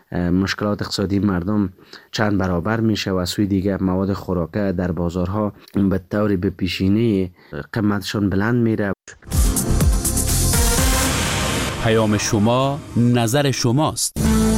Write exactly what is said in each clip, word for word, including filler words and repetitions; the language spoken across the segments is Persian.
مشکلات اقتصادی مردم چند برابر میشه و از سوی دیگه مواد خوراکه در بازارها به طور به پیشینه قیمتشان بلند میره. پیام شما، نظر شماست.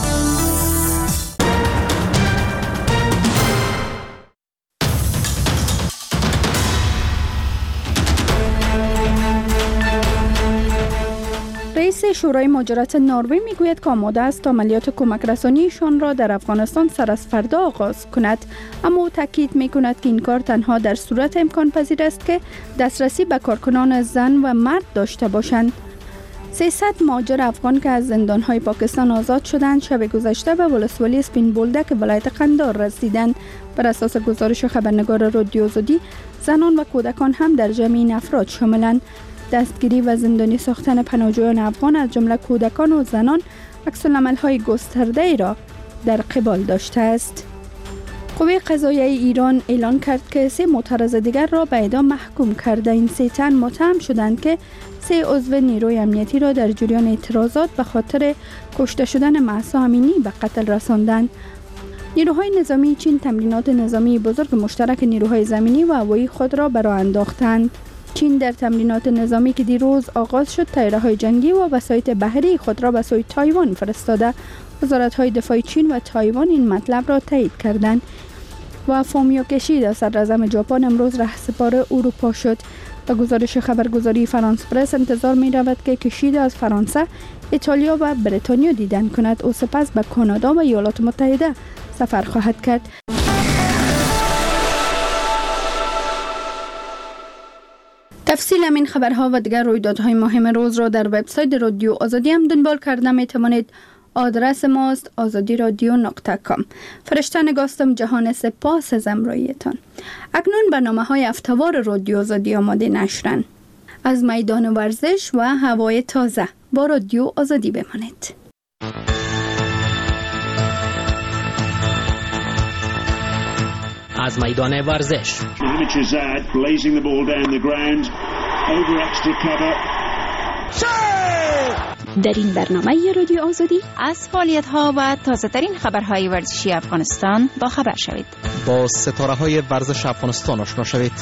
رئیس شورای مهاجرت نروژ میگوید که آماده است عملیات کمک رسانیشان را در افغانستان سر از فردا آغاز کند، اما او تاکید میکند که این کار تنها در صورت امکان پذیر است که دسترسی به کارکنان زن و مرد داشته باشند. سیصد مهاجر افغان که از زندانهای پاکستان آزاد شدند شب گذشته به ولسوالی اسپین بولدک ولایت قندهار رسیدند. بر اساس گزارش خبرنگار رادیو آزادی، زنان و کودکان هم در جمع این افراد شاملند. دستگیری و زندانی ساختن پناهجویان افغان از جمله کودکان و زنان عکس‌العمل‌های گسترده‌ای را در قبال داشته است. قوه قضاییه ایران اعلان کرد که سه معترض دیگر را به اعدام محکوم کرده. این سه تن متهم شدند که سه عضو نیروی امنیتی را در جریان اعتراضات به خاطر کشته شدن مهسا امینی به قتل رساندند. نیروهای نظامی چین تمرینات نظامی بزرگ مشترک نیروهای زمینی و هوایی خود را به راه انداختند. چین در تمرینات نظامی که دیروز آغاز شد، طیاره‌های جنگی و وسایط بحری خود را به سوی تایوان فرستاده. وزارت‌های دفاع چین و تایوان این مطلب را تایید کردند. و فومیو کشیدا صدراعظم ژاپن امروز رهسپار اروپا شد. به گزارش خبرگزاری فرانس پرس انتظار می رود که کشیدا از فرانسه، ایتالیا و بریتانیا دیدن کند. او سپس به کانادا و ایالات متحده سفر خواهد کرد. تفصیل همین خبرها و دیگر رویدادهای مهم روز را در وبسایت رادیو آزادی هم دنبال کرده می توانید. آدرس ماست آزادی رادیو نقطه کام. فرشته نگاستم جهان، سپاس از همراهیتان. اکنون برنامه های هفته‌وار رادیو آزادی آماده نشرن. از میدان ورزش و هوای تازه با رادیو آزادی بمانید. از میدان ورزش در این برنامه رادیو آزادی از فعالیت‌ها و تازه‌ترین خبرهای ورزشی افغانستان با خبر شوید. با ستاره‌های ورزش افغانستان آشنا شوید.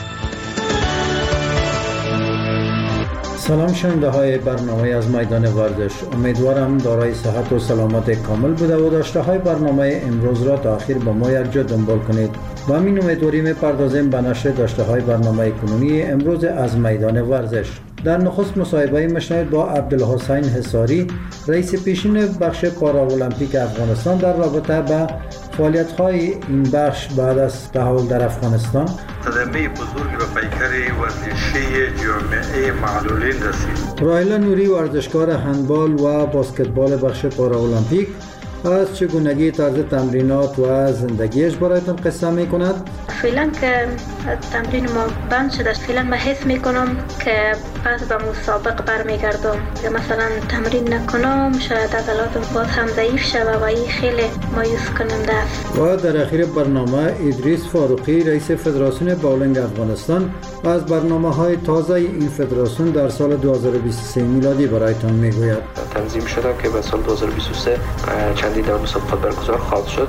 سلام شنونده های برنامه از میدان ورزش. امیدوارم دارای صحت و سلامت کامل بوده و داشته های برنامه امروز را تا آخر با ما یک جا دنبال کنید. با همین امیدواری می‌پردازیم به نشر داشته های برنامه کنونی امروز از میدان ورزش. در نخست مصاحبه می‌شنوید با عبدالحسین حصاری، رئیس پیشین بخش پاراولمپیک افغانستان در رابطه با فعالیت‌های این بخش بعد از تحول در افغانستان. صدمه بزرگی به پیکر ورزشی جامعه معلولین رسید. راهیلا نوری، ورزشکار هندبال و بسکتبال بخش پاراولمپیک، از چگونگی طرز تمرینات و زندگیش برایتون قصه میکند. فعلا که تمرین ما بند شده، فعلا من حس میکنم که پس به مسابق برمیگردم، یا مثلا تمرین نکنم شاید عضلاتم باز هم ضعیف شوه و این خیلی مایوس کننده است. و در اخیر برنامه ادریس فاروقی، رئیس فدراسیون باولینگ افغانستان، از برنامه های تازه این فدراسیون در سال دو هزار و بیست و سه میلادی برایتان میگوید. تنظیم شده که به سال دو هزار و بیست و سه چندی در مسابقات برگزار خواهد شد.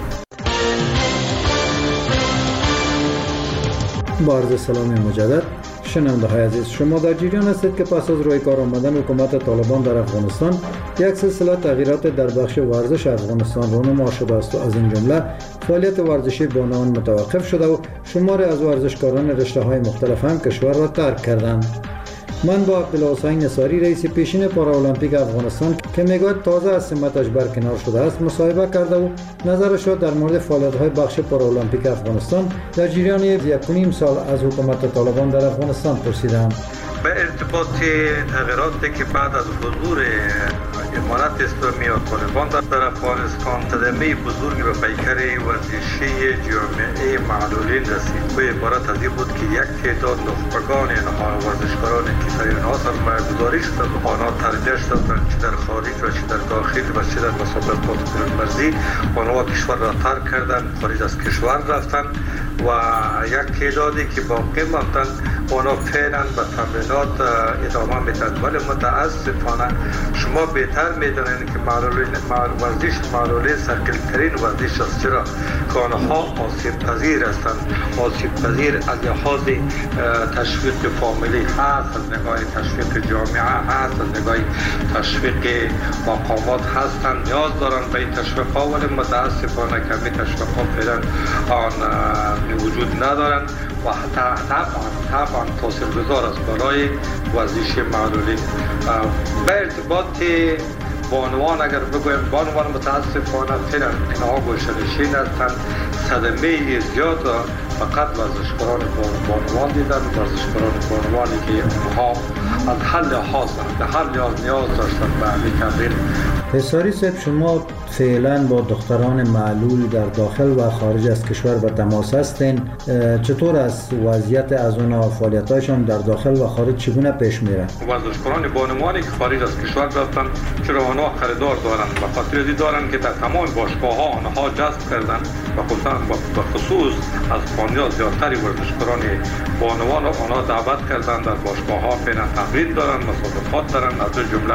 با عرض سلام مجدد شنونده های عزیز، شما در جریان هستید که پس از روی کار آمدن حکومت طالبان در افغانستان یک سلسله تغییرات در بخش ورزش افغانستان رونما شده است و از این جمله فعالیت ورزشی بانوان متوقف شده و شماری از ورزشکاران رشته های مختلف هم کشور را ترک کردند. من با عبدالحسین حصاری، رئیس پیشین پاراولمپیک افغانستان که میگوید تازه از سمتش برکنار شده است، مصاحبه کرده و نظرش را در مورد فعالیت‌های بخش پاراولمپیک افغانستان در جریان یک و نیم سال از حکومت طالبان در افغانستان پرسیدم. به ارتباط تغییراتی که بعد از حضور امارت اسلامی و طالبان در افغانستان صدمه بزرگی به پیکر ورزشی جامعه معلولین رسید. به عبارت از این بود که یک تعداد نخبگان ورزشکاران کشور آنها سرمایه‌گذاری شد و آنها ترجیح دادند چه در خارج و چه در داخل و چه در مسابقات بین‌المللی آنها کشور را ترک کردند، خارج از کشور رفتند و یک تعدادی که باقی ماندند اونا فعلا به تمرینات ادامه میدن، ولی متاسفانه شما بهتر میدونید که معلولی ورزش معلولی ثقیل ترین ورزش است، چرا که آنها آسیب پذیر هستند. آسیب پذیر از لحاظ تشویق فامیلی هست، از نگاه تشویق جامعه هست، از نگاه تشویق مقامات هستند، نیاز دارند به این تشویق ها، ولی متاسفانه کمی تشویق ها فعلا آن وجود ندارند و طبعا طبعا تاثیرگذار است برای ورزش معلولی. به ارتباط بانوان اگر بگویم، بانوان متاسفانه فعلا اینها گوشه‌نشین هستند، صدمه زیاد فقط ورزشکاران بانوان دیدن، ورزشکاران بانوانی که اونها از هر لحاظ به هر لحاظ نیاز داشتن به همین تمرین. حساری صاحب، شما فعلا با دختران معلول در داخل و خارج از کشور به تماس هستین، چطور است وضعیت از اونها، فعالیت‌هایشان در داخل و خارج چگونه پیش میره؟ ورزشکاران بانوانی که خارج از کشور رفتن، چرا آنها خریدار دارند، به خاطر ازی دارند که در تمام باشگاه‌ها آنها جذب کردن و خصوصا به خصوص از فانیا زیادتری ورزشکاران بانوان آنها دعوت کردن در باشگاه‌ها فعلا تمرین دارند، مسابقات دارند، از جمله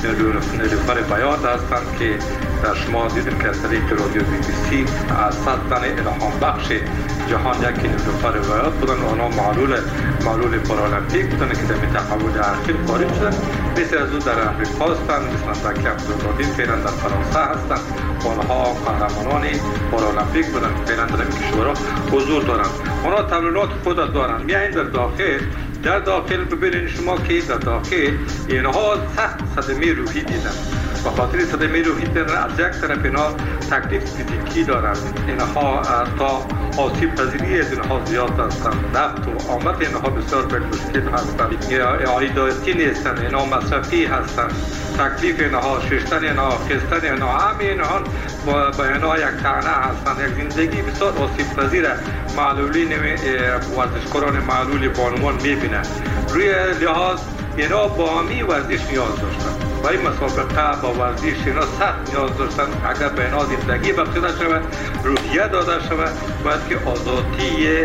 نیلوفر بیات هستند که در شما دیدیم که از طریق رادیو بی بی سی از صد تن الهام بخش جهان یکی نیلوفر بیات بودن، آنها معلول معلول پارالمپیک بودن که در تحول اخیر خارج شدن. مثل از او در امریکا هستند، مثل زکی عبدالقادر فعلا در فرانسه هستند، آنها قهرمانان پارالمپیک بودن، فعلا در این کشورها حضور دارند. آنها تمرینات خود دارند، میایین در داخل در داخل ببینید شما که در داخل اینها سخت صدمه روحی دیدن، به خاطر صدمه روحی دیدن از یک طرف اینها تکلیف فیزیکی دارند، اینها تا آسیب پذیری از اینها زیاد هستند، نفت و آمد اینها بسیار به مشکل هستند، عایداتی نیستند، اینها مصرفی هستند، تکلیف اینها ششتن اینها خستن اینها همه اینها با اینها یک تنه هستند. یک زندگی بسیار آسیب پذیر معلولین ورزشکاران معلول بانوان میبینند. روی لحاظ اینا با همی ورزش نیاز داشتن، برای مسابقه با ورزش اینا سخت نیاز داشتن. اگر به اینا زندگی بخشیده شود، روحیه داده شود، باید که آزادی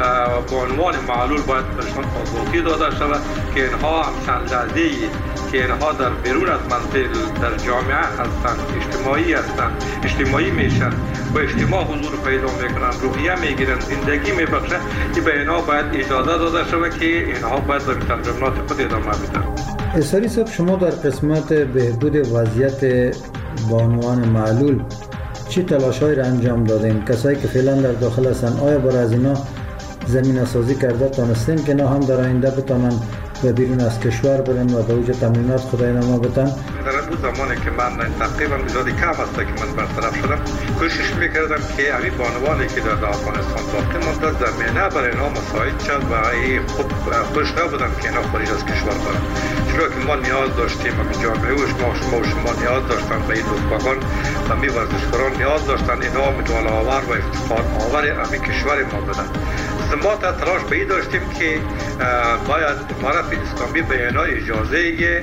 بانوان معلول باید برشان آزادی داده شود که اینها هم چند لحظه‌ای که اینها در بیرون از منزل در جامعه هستند، اجتماعی هستند، اجتماعی میشن، با اجتماع حضور پیدا میکنن، روحیه میگیرن، زندگی میبخشن، که به اینها باید اجازه داده شود که اینها باید به تمرینات خود ادامه بدن. حساری صاحب، شما در قسمت بهبود وضعیت بانوان معلول چی تلاش‌هایی را انجام دادین؟ کسایی که فعلا در داخل هستند، آیا برای از اینا زمینه سازی کرده تانستین که نه هم در آینده بتونن به بیرون از کشور برن و به اوج تمرینات خود ادامه بدن؟ در اون زمانی که من تقریبا بسیاری کم است که من برطرف شدم، کوشش میکردم که همین بانوانی که در افغانستان باقی مانده زمینه برای اینها مساعد شد و خوب خوش نبودم که اینا خارج از کشور برن، چرا که ما نیاز داشتیم و جامعه و شما شما و شما نیاز داشتن به این رتبه‌گان و می ورزشکاران نیاز داشتن اینا مدال آور و افتخار آور همین کشور ما بدن. ما تا تلاش به این داشتیم که باید امارت اسلامی به اینا اجازه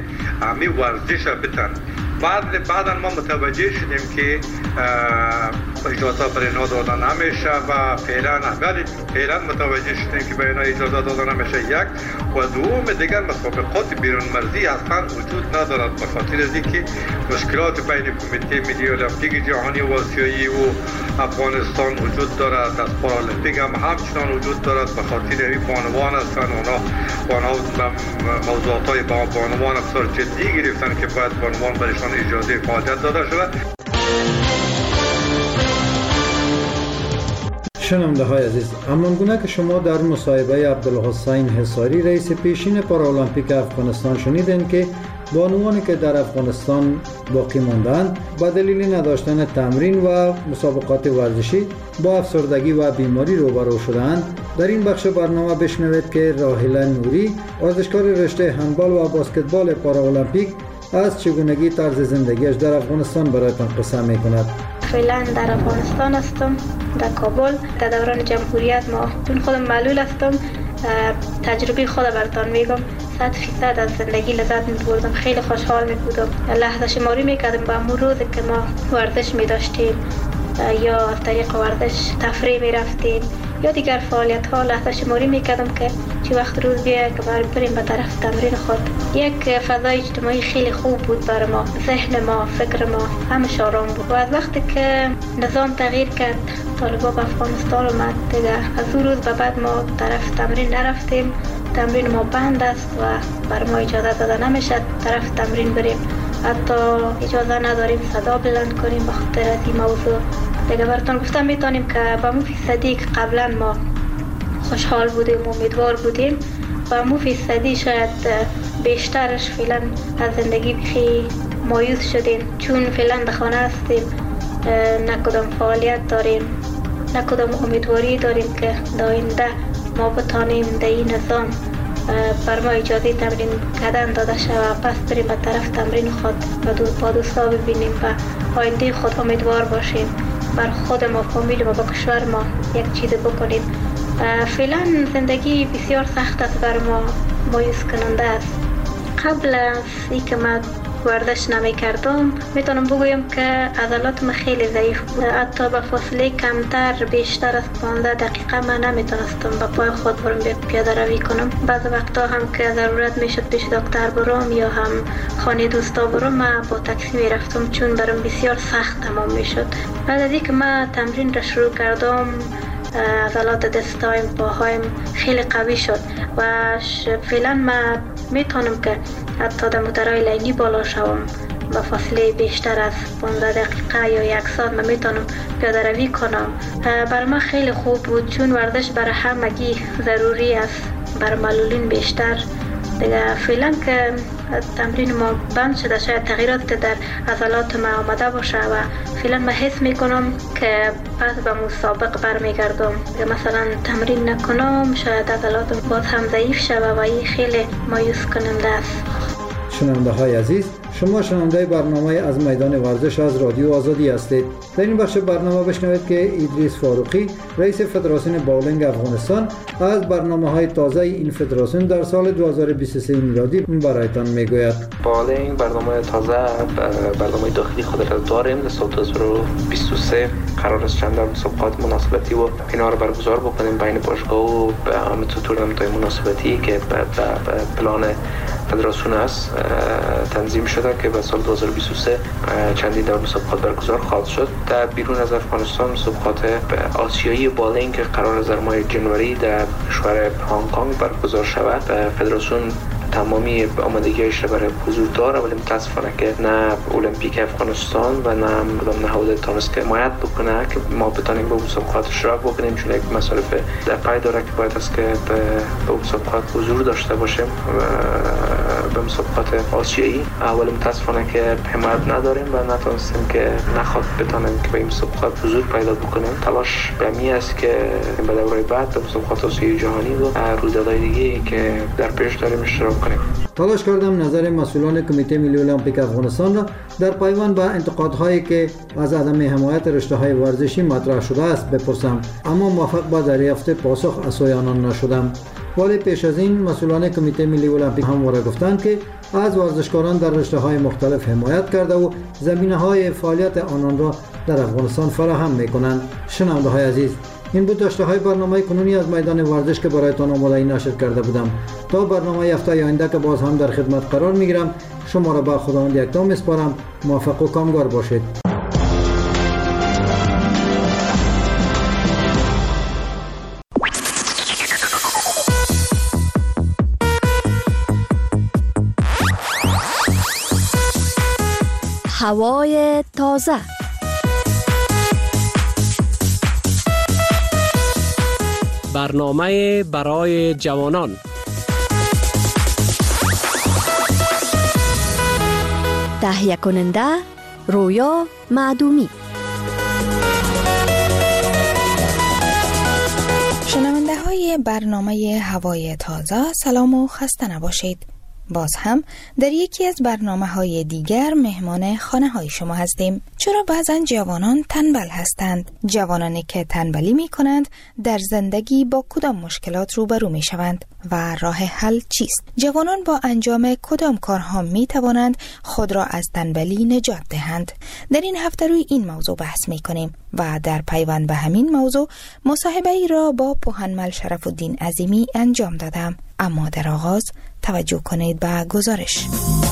همین ورزش بدن. بعد بعدا ما متوجه شدیم که اجازه برای اینا داده نمیشه و فعلا ولی فعلا متوجه شدیم که برای اینا اجازه داده نمیشه. یک و دوم دیگر مسابقات بیرون مرزی اصلا وجود ندارد، به خاطر از اینکه مشکلات بین کمیته ملی المپیک جهانی و آسیایی و افغانستان وجود دارد، از پارالمپیک هم همچنان وجود دارد، به خاطر این بانوان هستند. اونا بانوان موضوعات با بانوان بسیار جدی گرفتن که باید بانوان برایشان اجازه فعالیت داده شود. شنونده های عزیز، همانگونه که شما در مصاحبه عبدالحسین حصاری رئیس پیشین پارالمپیک افغانستان شنیدین که بانوانی که در افغانستان باقی ماندند به دلیل نداشتن تمرین و مسابقات ورزشی با افسردگی و بیماری روبرو شدند، در این بخش برنامه بشنوید که راحله نوری، ورزشکار رشته هندبال و بسکتبال پارالمپیک، از چگونگی طرز زندگیش در افغانستان برایتان قصه میکند. فعلا در افغانستان هستم، در کابل. در دوران جمهوریت ما چون خودم معلول هستم، تجربه خود براتون میگم. صد فیصد از زندگی لذت میبردم، خیلی خوشحال میبودم. لحظه شماری میکردم به امور روزی که ما ورزش میداشتیم یا از طریق ورزش تفریح میرفتیم یا دیگر فعالیت ها لحظه شماری میکردم که چی وقت روز بیاید که بریم به طرف تمرین خود. یک فضای اجتماعی خیلی خوب بود برای ما، ذهن ما، فکر ما همش آرام بود. و از وقتی که نظام تغییر کرد، طالبان به افغانستان اومد دیگه، از اون روز به بعد ما طرف تمرین نرفتیم. تمرین ما بند است و بر ما اجازه داده نمیشه طرف تمرین بریم. حتی اجازه نداریم صدا بلند کنیم به خاطر از این موضوع. دیگه براتون گفتم میتونیم که به مو فیصدی که قبلا ما خوشحال بودیم و امیدوار بودیم، به مو فیصدی شاید بیشترش فعلا از زندگی بخی مایوس شدیم، چون فعلا در خانه هستیم، نه کدام فعالیت داریم، نه کدام امیدواری داریم که در آینده ما بتانیم در این نظام بر ما اجازه تمرین کردن داده شود، پس بریم به طرف تمرین خود و با دوستا ببینیم و آینده خود امیدوار باشیم، بر خود ما، فامیل ما، با کشور ما یک چیز بکنیم. فعلا زندگی بسیار سخت است بر ما، مایوس کننده است. قبل از اینکه من ورزش نمی کردم میتونم بگویم که عضلاتم خیلی ضعیف بود. حتی به فاصله کمتر بیشتر از پانزده دقیقه من نمیتونستم به پای خود برم پیاده روی کنم. بعض وقتا هم که ضرورت میشد پیش دکتر برم یا هم خانه دوستا برم، من با تاکسی میرفتم چون برام بسیار سخت تمام میشد. بعد از اینکه من تمرین را شروع کردم، عضلات دستایم، پاهایم خیلی قوی شد و فعلا من میتونم که حتی در موتورهای لیلی بالا شوم با فاصله بیشتر از پانزده دقیقه یا یک ساعت من میتونم پیاده روی کنم. برای من خیلی خوب بود چون ورزش برای همگی ضروری است، برای معلولین بیشتر. دیگه فعلا که تمرین ما بند شده، شاید تغییرات در عضلات ما آمده باشه و فعلا من حس میکنم که پس به مسابق برمیگردم. مثلا تمرین نکنم شاید عضلات باز هم ضعیف شود و این خیلی مایوس کننده است. شنونده های عزیز، شما شنونده برنامه از میدان ورزش از رادیو آزادی هستید. در این بخش برنامه بشنوید که ادریس فاروقی، رئیس فدراسیون باولینگ افغانستان، از برنامه های تازه این فدراسیون در سال دو هزار و بیست و سه میلادی برایتان میگوید. باولینگ برنامه تازه، برنامه داخلی خود را داریم. در سال دو هزار و بیست و سه قرار است چند مسابقات مناسبتی و اینا رو برگزار بکنیم بین باشگاه و همینطور تورنمنت‌های مناسبتی که به پلان فدراسیون است تنظیم شده که به سال دو هزار و بیست و سه چندین دور مسابقات برگزار خواهد شد. در بیرون از افغانستان مسابقات آسیایی باولینگ که قرار است در ماه جنوری در کشور هنگ کنگ برگزار شود. فدراسیون تمامی آمادگیش را برای حضور داره، ولی متاسفانه که نه المپیک افغانستان و نه مردم نهاد تانست که حمایت بکنه که ما بتونیم به مسابقات اشتراک بکنیم، چون یک مصارف در پای داره که باید است که به مسابقات حضور داشته باشیم به مسابقات آسیایی. ولی متاسفانه که حمایت نداریم و نتونستیم که نخواد بتونیم که به این مسابقات حضور پیدا بکنیم. تلاش به می است که به دوره بعد به مسابقات آسیایی جهانی و رویدادهای دیگه که در پیش داریم اشتراک کنیم. تلاش کردم نظر مسئولان کمیته ملی المپیک افغانستان را در پیوند به انتقادهایی که از عدم حمایت رشته‌های ورزشی مطرح شده است بپرسم، اما موفق به دریافت پاسخ از سوی آنان نشدم. ولی پیش از این مسئولان کمیته ملی المپیک همواره گفتند که از ورزشکاران در رشته‌های مختلف حمایت کرده و زمینه‌های فعالیت آنان را در افغانستان فراهم می‌کنند. شنونده‌های عزیز، این بود داشته‌های برنامه کنونی از میدان ورزش که برایتان آماده نشر کرده بودم. تا برنامه هفته آینده که باز هم در خدمت قرار میگیرم، شما را به خداوند یکتا میسپارم. موفق و کامگار باشید. هوای تازه. برنامه برای جوانان. تهیه کننده رویا معدومی. شنونده های برنامه هوای تازه، سلام و خسته نباشید. باز هم در یکی از برنامه‌های دیگر مهمان خانه‌های شما هستیم. چرا بعضن جوانان تنبل هستند؟ جوانانی که تنبلی می‌کنند در زندگی با کدام مشکلات روبرو می‌شوند و راه حل چیست؟ جوانان با انجام کدام کارها می‌توانند خود را از تنبلی نجات دهند؟ در این هفته روی این موضوع بحث می‌کنیم و در پیوند به همین موضوع مصاحبه‌ای را با پوهنمل شرف‌الدین عظیمی انجام دادم. اما در آغاز توجه کنید به گزارش.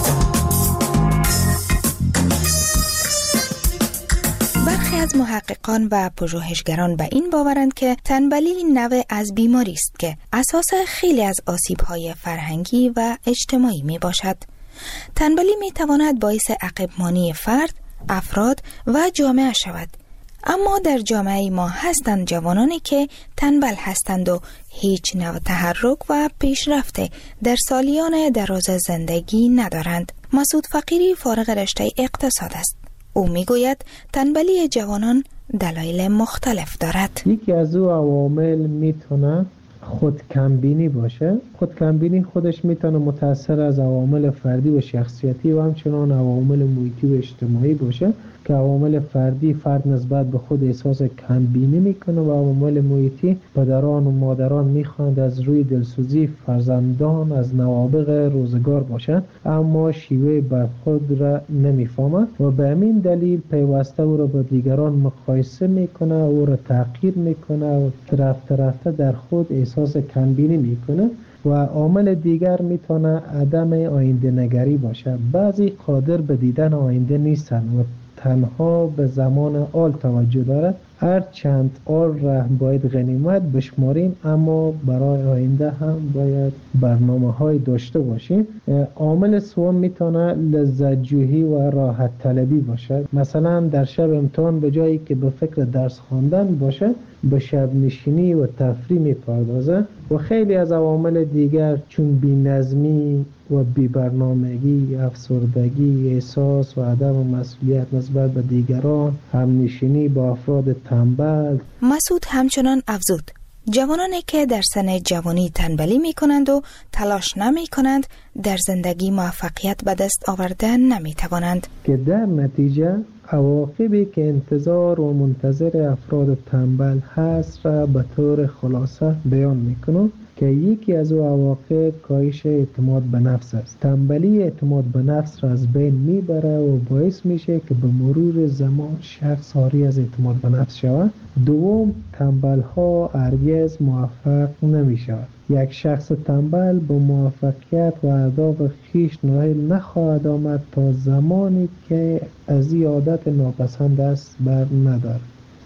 برخی از محققان و پژوهشگران به این باورند که تنبلی نوع از بیماری است که اساس خیلی از آسیب‌های فرهنگی و اجتماعی می باشد. تنبلی می تواند باعث عقب‌مانی فرد، افراد و جامعه شود. اما در جامعه ما هستند جوانانی که تنبل هستند و هیچ نوع تحرک و پیشرفت در سالیان دراز زندگی ندارند. مسعود فقیری فارغ رشته اقتصاد است. او میگوید تنبلی جوانان دلایل مختلف دارد. یکی از او عوامل میتونه خود کمبینی باشه. خود کمبینی خودش میتونه متأثر از عوامل فردی و شخصیتی و همچنان عوامل محیطی و اجتماعی باشه که عوامل فردی فرد نسبت به خود احساس کمبینی میکنه و عوامل محیطی پدران و مادران میخواند از روی دلسوزی فرزندان از نوابغ روزگار باشند، اما شیوه برخورد را نمیفهمند و به همین دلیل پیوسته او را با دیگران مقایسه میکنه، او را تحقیر میکنه و رفته رفته در خود احساس کمبینی میکنه. و عامل دیگر میتونه عدم آینده نگری باشه. بعضی قادر به دیدن آینده نیستن و تنها به زمان آل توجه دارد. هر چند آل را باید غنیمت بشماریم، اما برای آینده هم باید برنامه های داشته باشیم. عامل سوم میتونه لذت جویی و راحت طلبی باشه. مثلا در شب امتحان به جایی که به فکر درس خواندن باشه به شب نشینی و تفریح میپردازه. و خیلی از عوامل دیگر چون بی‌نظمی و بی‌برنامگی، افسردگی، احساس و عدم مسئولیت نسبت به دیگران، همنشینی با افراد تنبل. مسعود همچنان افزود جوانانی که در سن جوانی تنبلی می کنند و تلاش نمی کنند در زندگی موفقیت به دست آوردن نمی توانند که در نتیجه عواقبی که انتظار و منتظر افراد تنبل هست را به طور خلاصه بیان می کنم که یکی از او عواقب کاهش اعتماد به نفس است. تنبلی اعتماد به نفس را از بین میبره و باعث میشه که به مرور زمان شخص عاری از اعتماد به نفس شود. دوم، تنبل ها هرگز موفق نمی شود. یک شخص تنبل با موفقیت و اهداف خویش نائل نخواهد آمد تا زمانی که از این عادت ناپسند است بر ندارد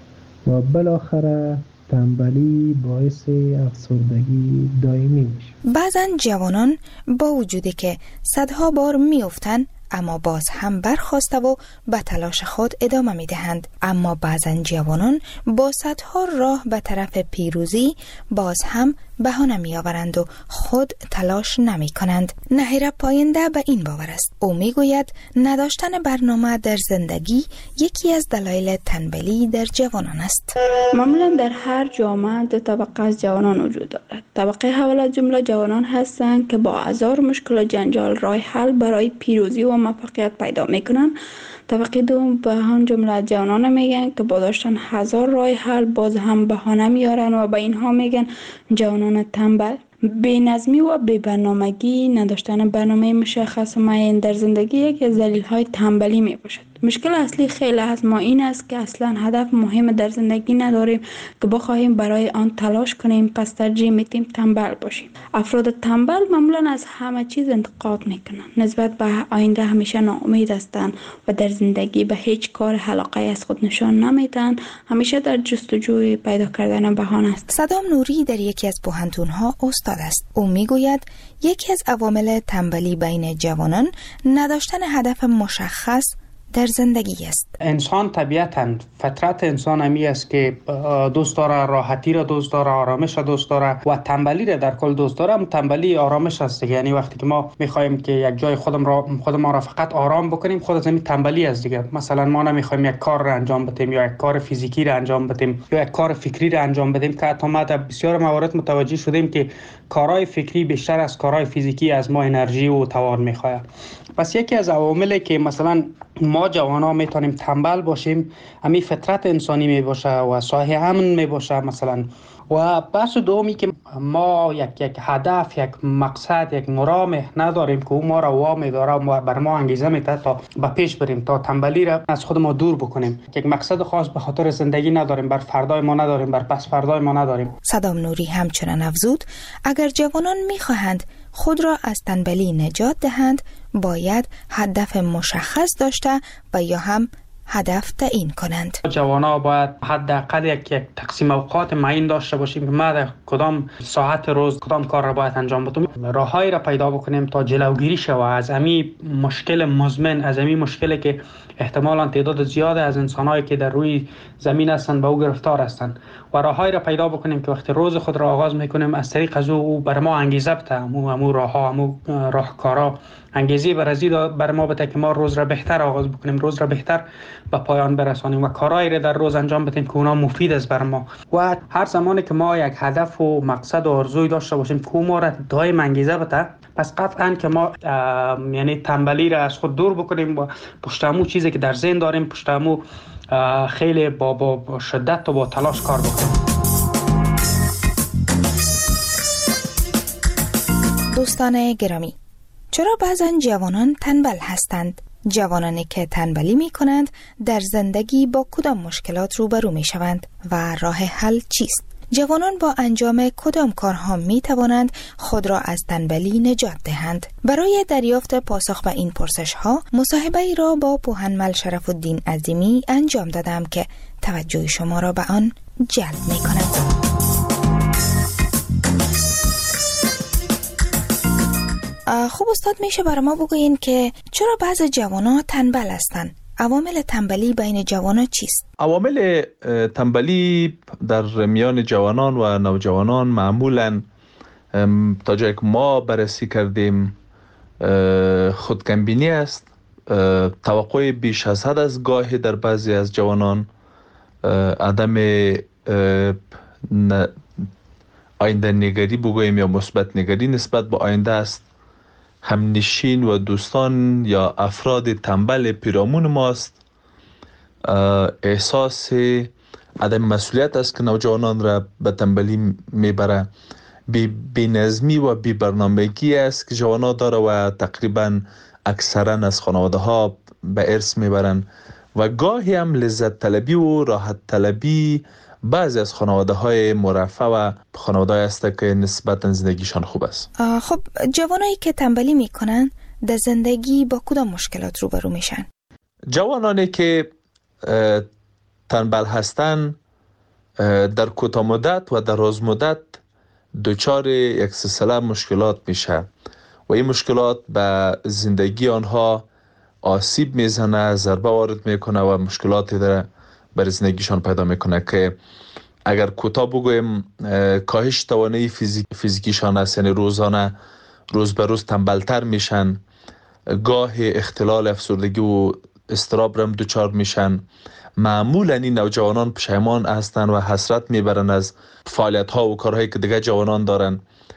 و بالاخره تنبلی باعث افسردگی دائمی میشه. بعضن جوانان با وجودی که صدها بار میافتند اما باز هم برخاسته و به تلاش خود ادامه میدهند. اما بعضن جوانان با صدها راه به طرف پیروزی باز هم بهانه میآورند و خود تلاش نمی کنند. نهیره پاینده به این باور است. او میگوید نداشتن برنامه در زندگی یکی از دلایل تنبلی در جوانان است. معمولا در هر جامعه دو طبقه از جوانان وجود دارد. طبقه اول از جمله جوانان هستند که با هزار مشکل و جنجال راه حل برای پیروزی و موفقیت پیدا میکنند. طبقه دوم به هم جمله جوانان میگن که با داشتن هزار راه حل باز هم بهانه میارن و به اینها میگن جوانان تنبل. بی‌نظمی و بی‌برنامگی، نداشتن برنامه مشخص و معین در زندگی یکی از دلایل تنبلی می باشد. مشکل اصلی خیلی از ما این است که اصلا هدف مهم در زندگی نداریم که بخواهیم برای آن تلاش کنیم، پس ترجیح میدیم تنبل باشیم. افراد تنبل معمولا از همه چیز انتقاد میکنند، نسبت به آینده همیشه ناامید هستند و در زندگی به هیچ کار علاقه از خود نشان نمیدن، همیشه در جستجوی پیدا کردن بهانه است. صدام نوری در یکی از پوهنتون‌ها استاد است. او میگوید یکی از عوامل تنبلی بین جوانان نداشتن هدف مشخص، در زندگی است. انسان طبیعتاً فطرت انسان همی است که دوست داره راحتی را دوست داره، آرامش را دوست داره و تنبلی را در کل دوست داره. تنبلی آرامش است. یعنی وقتی که ما میخوایم که یک جای خودم را خود ما را فقط آرام بکنیم، خود از همین تنبلی است دیگه. مثلا ما نمیخوایم یک کار را انجام بدیم یا یک کار فیزیکی را انجام بدیم یا یک کار فکری را انجام بدیم که حتی ما در بسیار موارد متوجه شدیم که کارهای فکری بیشتر از کارهای فیزیکی از ما انرژی و توان میخواد. پس یکی از عواملی که مثلا ما جوانا میتونیم تنبل باشیم همین فطرت انسانی می باشه و صاحب امن می باشه مثلا. و بحث دومی که ما یک یک هدف، یک مقصد، یک مرام نداریم که او ما را وامی داره و بر ما انگیزه میده تا به پیش بریم، تا تنبلی را از خود ما دور بکنیم. یک مقصد خاص به خاطر زندگی نداریم، بر فردای ما نداریم، بر پس فردای ما نداریم. صدام نوری همچنان افزود اگر جوانان میخواهند خود را از تنبلی نجات دهند باید هدف مشخص داشته و یا هم هدف تعیین کنند. جوانا باید حداقل یک یک تقسیم اوقات معین داشته باشیم که ما در کدام ساعت روز کدام کار را باید انجام بدیم. راههایی را پیدا بکنیم تا جلوگیری شود از همین مشکل مزمن، از همین مشکلی که احتمالاً تعداد زیاد از انسانایی که در روی زمین هستند به او گرفتار هستند و راههایی را پیدا بکنیم که وقتی روز خود را آغاز میکنیم از طریق از او بر ما انگیزه بده، همو همو راهها، همو راهکارا انگیزه برازی بر ما بده که ما روز را بهتر آغاز بکنیم، روز را بهتر به پایان برسانیم و کارهایی را در روز انجام بدیم که اونا مفید است بر ما. و هر زمانی که ما یک هدف و مقصد و آرزوی داشته باشیم که ما را دائم انگیزه بده، پس قطعاً که ما یعنی تنبلی را از خود دور بکنیم و پشت همون چیزی که در ذهن داریم پشت همون خیلی با, با, با شدت و با تلاش کار بکنیم. دوستان گرامی، چرا بعضا جوانان تنبل هستند؟ جوانانی که تنبلی می کنند در زندگی با کدام مشکلات روبرو می شوند و راه حل چیست؟ جوانان با انجام کدام کارها می توانند خود را از تنبلی نجات دهند؟ برای دریافت پاسخ به این پرسش ها مصاحبه ای را با پوهنمل شرف الدین عظیمی انجام دادم که توجه شما را به آن جلب می کند. خوب استاد، میشه برای ما بگوین که چرا بعض جوانان تنبل هستند؟ عوامل تنبلی بین جوانان چیست؟ عوامل تنبلی در میان جوانان و نوجوانان معمولاً تا جایی که ما بررسی کردیم خودکمبینی است، توقع بیش از حد از گاهی در بعضی از جوانان، عدم آینده نگری بگوییم یا مثبت نگری نسبت به آینده است، همنشین و دوستان یا افراد تنبل پیرامون ماست، احساس عدم مسئولیت است که نوجوانان را به تنبلی میبره، بی نظمی و بی برنامگی است که جوانان داره و تقریبا اکثرا از خانواده ها به ارث میبرن و گاهی هم لذت طلبی و راحت طلبی بعضی از خانواده های مرفه و خانواده های است که نسبتا زندگیشان خوب است. خب جوانایی که تنبلی میکنن در زندگی با کدام مشکلات روبرو میشن؟ جوانانی که تنبل هستن در کوتاه مدت و دراز مدت دچار یک سلسله مشکلات میشه و این مشکلات به زندگی آنها آسیب میزنه، ضربه وارد میکنه و مشکلاتی داره بر زندگیشان پیدا میکنه که اگر کوتاه بگویم کاهش توانایی فیزیک فیزیکیشان است، یعنی روزانه روز به روز تنبلتر میشن، گاه اختلال افسردگی و اضطراب رم دچار میشن. معمولا این نوجوانان پشیمان هستن و حسرت میبرن از فعالیت ها و کارهایی که دیگه جوانان دارن.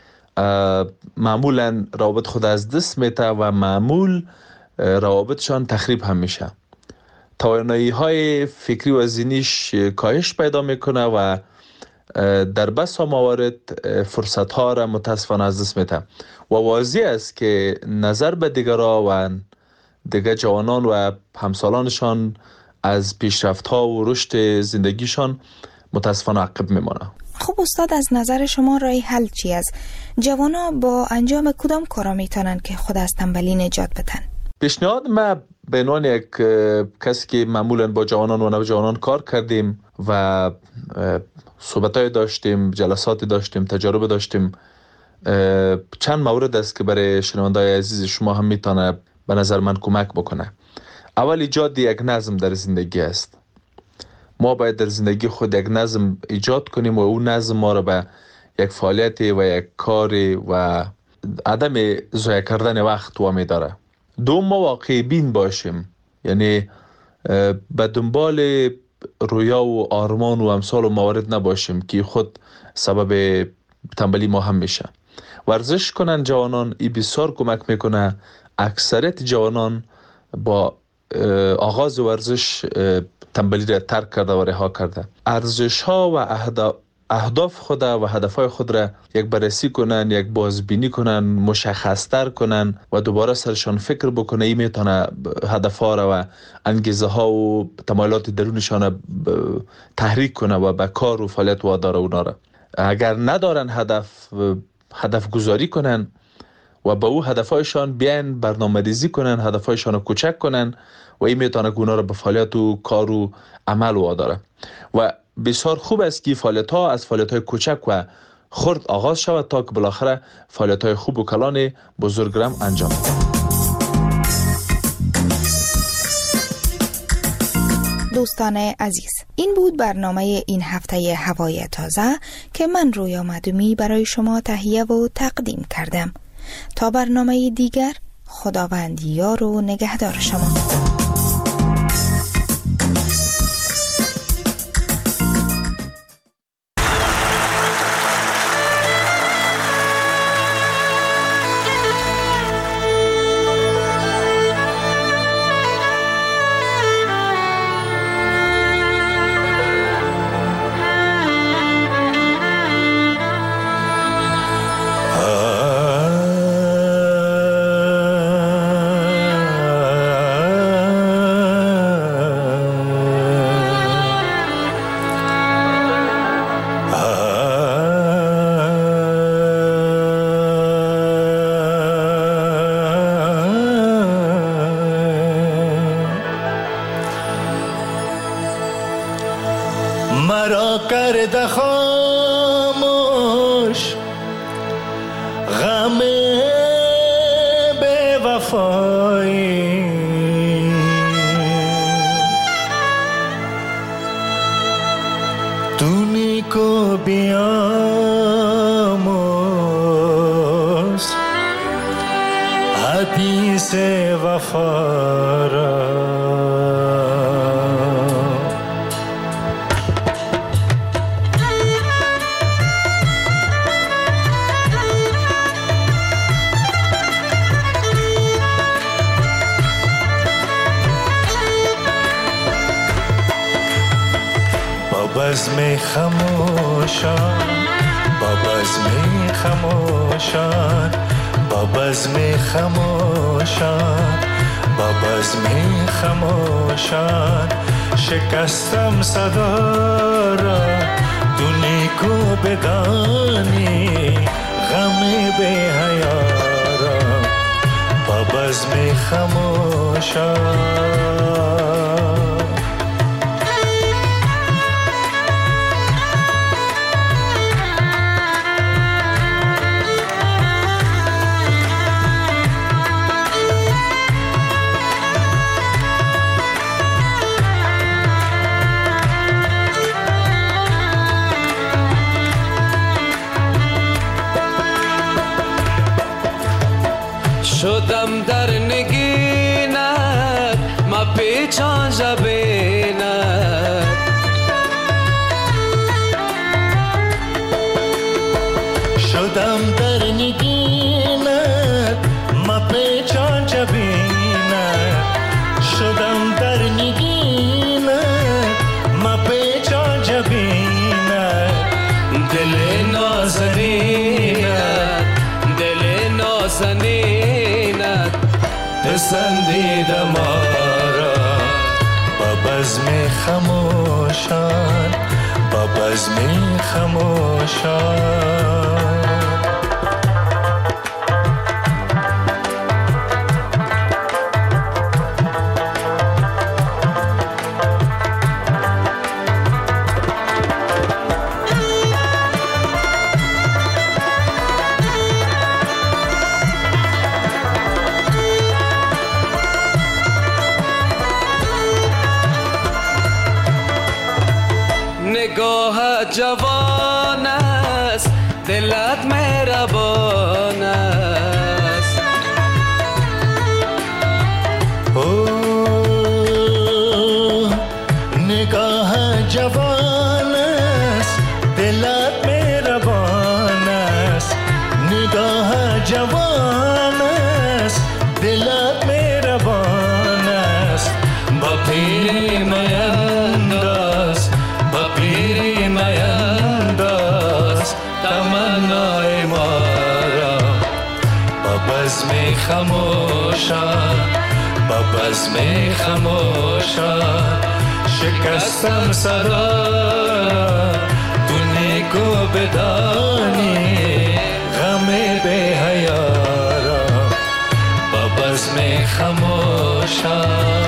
معمولا روابط خود از دست میته و معمول روابطشان تخریب هم میشه. توانایی های فکری و ذهنیش کاهش پیدا میکنه و در بسا موارد فرصت ها را متاسفانه از دست میده و واضح است که نظر به دیگران و دیگر جوانان و همسالانشان از پیشرفت ها و رشد زندگیشان متاسفانه عقب میمانه. خب استاد، از نظر شما راه حل چی است؟ جوانا با انجام کدام کارا میتونن که خود از تنبلی نجات بدن؟ پیشنهاد ما به عنوان یک کسی که معمولا با جوانان و نوجوانان کار کردیم و صحبت‌های داشتیم، جلساتی داشتیم، تجارب داشتیم، چند مورد است که برای شنونده‌های عزیز شما هم میتونه به نظر من کمک بکنه. اول ایجاد یک نظم در زندگی است. ما باید در زندگی خود یک نظم ایجاد کنیم و اون نظم ما را به یک فعالیت و یک کار و عدم ضایع کردن وقت وامی داره. دوم، ما واقع بین باشیم، یعنی به دنبال رویا و آرمان و امثال و موارد نباشیم که خود سبب تنبلی ما هم میشه. ورزش کنن جوانان، این بسیار کمک میکنه. اکثریت جوانان با آغاز ورزش تنبلی را ترک کرده و رها کرده. ارزش ها و اهداف خود و هدف های خود را یک بررسی کنن، یک بازبینی کنن، مشخصتر کنن و دوباره سرشان فکر بکنه. این میتونه هدف ها را و انگیزه ها و تمایلات درونشان تحریک کنه و به کار و فعالیت واداره اونا را. اگر ندارن هدف، هدف گذاری کنن و با او هدفهایشان بیان برنامه ریزی کنن، هدفهایشان رو کوچک کنن و این میتونه اونا را به فعالیت و کار و عمل واداره. و بسیار خوب است که فعالیت ها از فعالیت های کوچک و خرد آغاز شود تا که بالاخره فعالیت های خوب و کلان بزرگ را انجام دهد. دوستان عزیز، این بود برنامه این هفته هوای تازه که من رویا معدومی برای شما تهیه و تقدیم کردم. تا برنامه دیگر، خداوند یار و نگهدار شما. مرا کرده خاموش غم بے وفایی، تو نیکو بیاموز حدیث وفا را. بزم خموشان، با بزم خموشان، با بزم خموشان، با بزم خموشان، شکستم صدا را تو نیکو بدانی غم بی حیا را. با بزم خموشان، شدم در نگینت ما پیچان جبینت، شدم در نگینت ما پیچان جبینت، شدم در نگینت ما پیچان جبینت. دل نازنینت، دل نازنینت پسندیده ما را. با بزم خموشان، با بزم خموشان، نگاه جوان است دلت مهربان است. اوه نگاه جوان است دلت مهربان است. نگاه جوان است دلت مهربان است. با پیری مینداز با پیری مینداز تمنای ما را. با بزم خموشان با بزم خموشان شکستم صدا. تو نیکو بدانی غم بی حیا را. با بزم خموشان